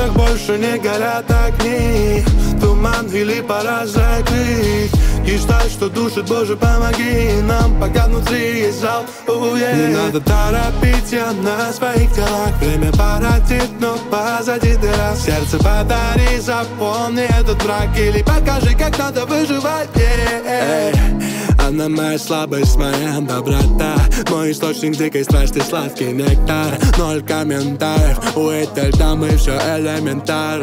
глазах больше не горят огни. Туман или пора закрыть. Гештальт, что душит, Боже, помоги нам, пока внутри есть зал. Не надо торопить, я на своих делах. Время породит, но позади дыра. Сердце подари, запомни этот брак. Или покажи, как надо выживать. Она моя слабость, моя доброта. Мой источник дикой страсти, сладкий нектар. 0 комментариев, у этой дамы все элементарно.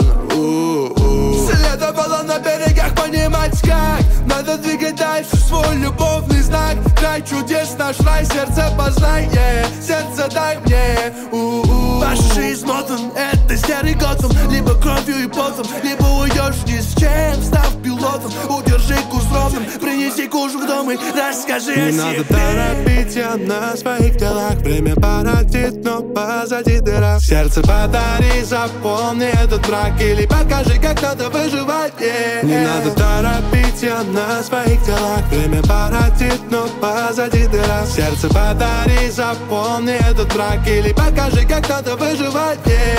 Следовало на берегах понимать, как надо двигать дальше свой любовный знак. Край чудес, наш рай, сердце познай, сердце дай мне. Ваш измотан, это серый Готэм. Либо кровью и потом, либо уйдешь ни с чем, став пилотом. Удержи курс ровным, принеси куш в дом и расскажи о себе. Не надо торопить, я на своих делах. Время породит, но позади дыра. Сердце подари, запомни этот брак. Или покажи, как надо выживать. Не надо торопить, я на своих делах. Время породит, но позади дыра. Сердце подари, запомни этот брак. Или покажи, как надо выживать.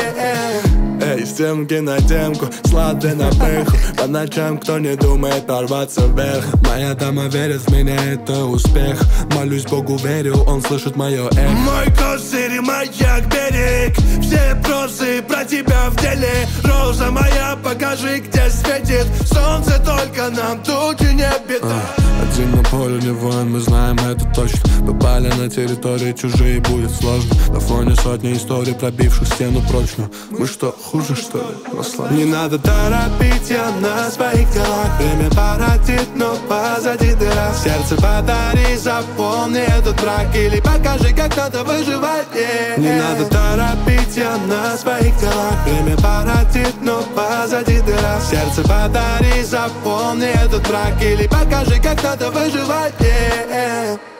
Эй, стенки на темку, сладкий на пыху. По ночам кто не думает порваться вверх. Моя дама верит в меня, это успех. Молюсь Богу, верю, он слышит мое эхо. Мой козырь и маяк, берег. Все прозы про тебя в деле. Роза моя, покажи, где светит солнце, только нам тучи не беда. Один на поле не воин, мы знаем это точно. Попали на территории чужие, будет сложно. На фоне сотни историй, пробивших стену прочную. Мы что, хуже что ли? Не надо торопить, я на своих делах. Время породит, но позади дыра. Сердце подари, запомни этот брак. Или покажи, как надо выживать. Не надо торопить, я на своих делах. Время породит, но позади дыра. Сердце подари, запомни этот брак. Или покажи, как надо выживать.